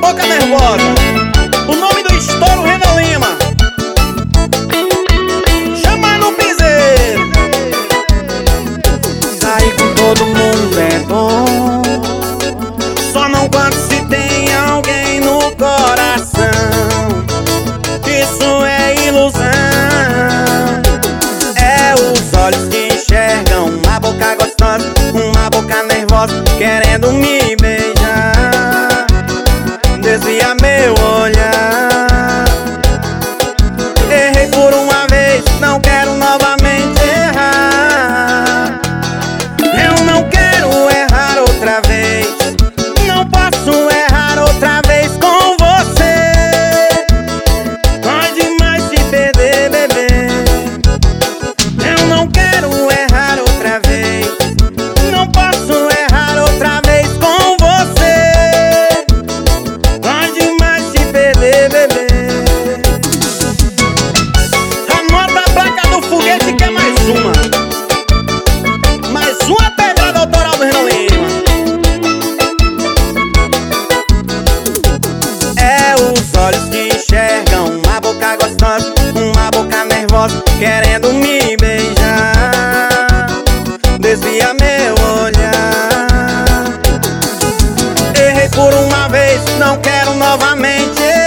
Boca Nervosa. O nome do estouro, Renan Lima. Chama no piseiro. Sair com todo mundo é bom, Só não quando se tem alguém no coração. isso é ilusão. É os olhos que enxergam, uma boca gostosa, uma boca nervosa, querendo me beijar. Desvia meu olhar. Errei por uma vez, não quero novamente errar. Eu não quero errar outra vez, não posso errar outra vez com você. Pode mais se perder, bebê. Eu não quero errar outra vez, não posso errar outra vez com você. Pode mais se perder, bebê. Anota a placa do foguete que é mais uma. Mais uma pedrada autoral do Renan Lima. É os olhos que enxergam, uma boca gostosa, uma boca nervosa, querendo me beijar. Desvia meu olhar. Errei por uma vez, não quero novamente